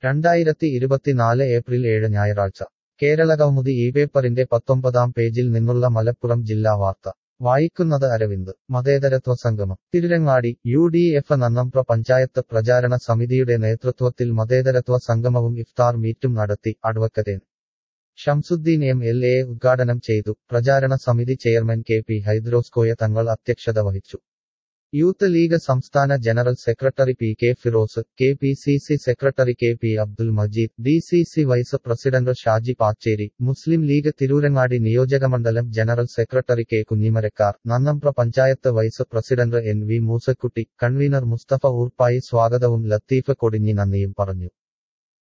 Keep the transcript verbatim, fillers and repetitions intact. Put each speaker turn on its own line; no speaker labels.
രണ്ടായിരത്തി ഇരുപത്തിനാല് ഏപ്രിൽ ഏഴ് ഞായറാഴ്ച കേരളകൗമുദി ഈ പേപ്പറിന്റെ പത്തൊമ്പതാം പേജിൽ നിന്നുള്ള മലപ്പുറം ജില്ലാ വാർത്ത വായിക്കുന്നത് അരവിന്ദ്. മതേതരത്വ സംഗമം Tirurangadi. U D F Nannambra panchayat പ്രചാരണ സമിതിയുടെ നേതൃത്വത്തിൽ മതേതരത്വ സംഗമവും ഇഫ്താർ മീറ്റും നടത്തി. Advocate N Shamsuddin M L A ഉദ്ഘാടനം ചെയ്തു. പ്രചാരണ സമിതി ചെയർമാൻ കെ പി ഹൈദ്രോസ്കോയ തങ്ങൾ അധ്യക്ഷത വഹിച്ചു. യൂത്ത് ലീഗ് സംസ്ഥാന general secretary P K Firoz, K P C C secretary K P Abdul Majeed, D C C vice president Shaji Pacheri, Muslim League Tirurangadi നിയോജകമണ്ഡലം general secretary K Kunjimarakkar, Nannambra panchayat vice president N V Moosakutty, convener Musthafa Oorppayi സ്വാഗതവും ലത്തീഫ് കൊടിഞ്ഞി നന്ദിയും പറഞ്ഞു.